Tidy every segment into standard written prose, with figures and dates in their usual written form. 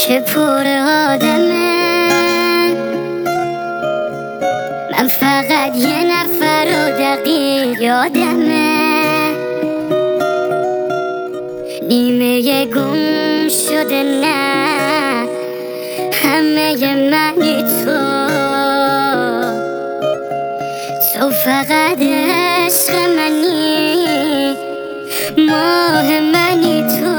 که پر آدمه. من فقط یه نفر رو دقیق یادمه، نیمه گم شده نه همه منی تو فقط عشق منی، ماه منی تو.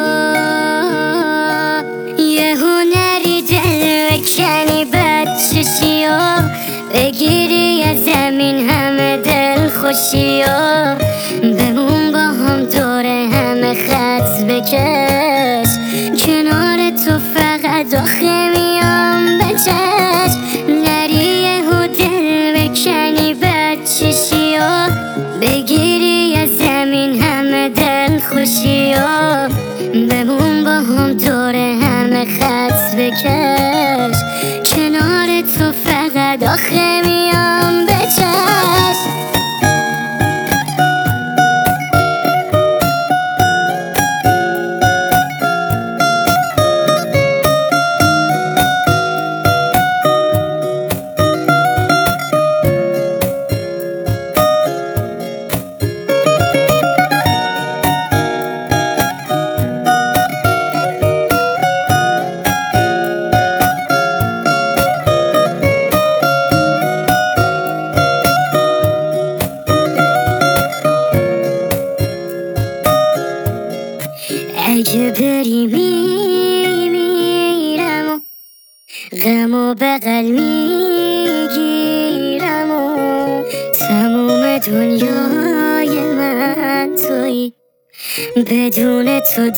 یه هنری دل بکنی بچشی و بگیری از زمین همه دل خوشی و بمون با هم دور همه خط بکش. کنار تو فقط آخه میام بچش، نری یهو دل بکنی بچشی و بگیری از زمین همه دل خوشی و بمون با هم دور همه خط بکش. کنار تو فقط آخه میام بچش. اگه بری میمیرم و غم و بغل میگیرم و تموم دنیای من تویی، بدون تو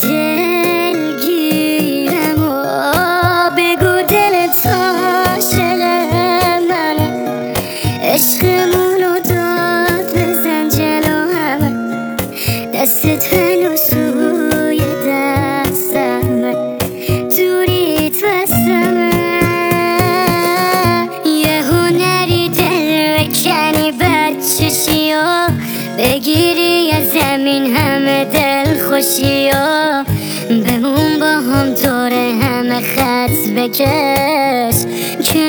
دلگیرم و بگو دلت عاشق منه، عشقمونو داد بزن جلو همه، دستت هنوز روی دستمه، دوریت بستمه. یه هنری دل بکنی بچشی و بگیری از زمین همه دل خوشی و بمون با هم دور همه خط بکش.